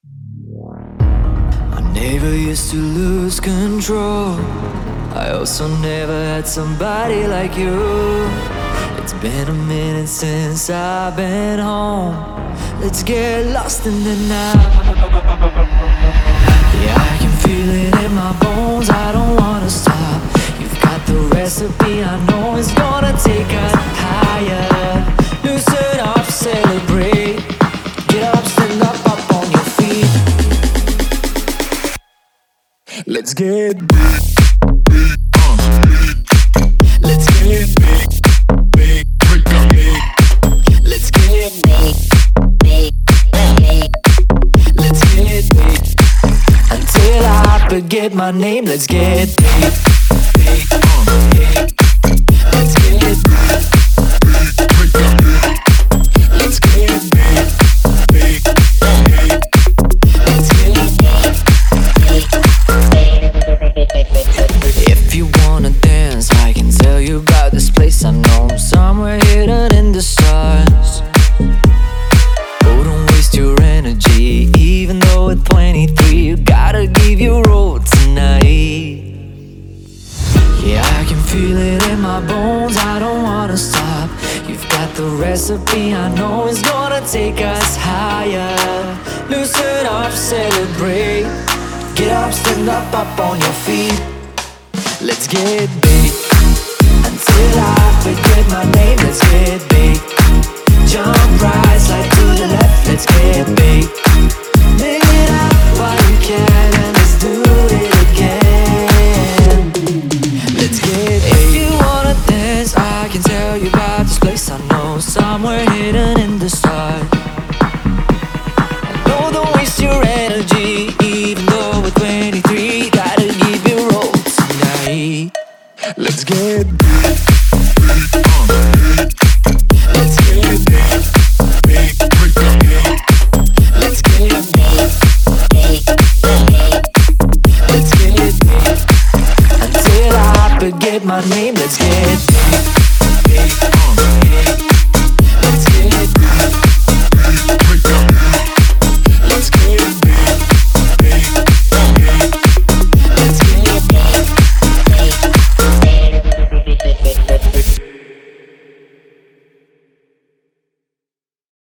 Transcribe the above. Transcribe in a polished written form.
I never used to lose control. I also never had somebody like you. It's been a minute since I've been home. Let's get lost in the night. Yeah, I can feel it in my bones. I don't wanna stop. You've got the recipe. I know it's gonna take us higher. Loosen up, celebrate. Get up, stand up on your feet. Let's get big. Let's get big, big, big, big. Let's get big, big, big. Let's get big until I forget my name. Let's get big, big, big. Let's get big, big, big. Let's get big, big, big. Let's get big. If you wanna dance, I can tell you about this place I know, somewhere hidden in the stars. Oh, don't waste your energy, even though at 23 you gotta give your all tonight. Yeah, I can feel it in my bones, I don't wanna stop. You've got the recipe, I know it's gonna take us higher. Loosen up, celebrate. Get up, stand up on your feet. Let's get big until I forget my name. Let's get big. Jump right, slide to the left. Let's get big. Live it up while you can, and let's do it again. Let's get big. If you wanna dance, I can tell you about this place I know, somewhere hidden in the stars. No, don't waste your energy, even though we're 23. Gotta give your all tonight. Let's get big, let's get big, big, big, big. Let's get big, let's get big until I forget my name. Let's get big, big, big.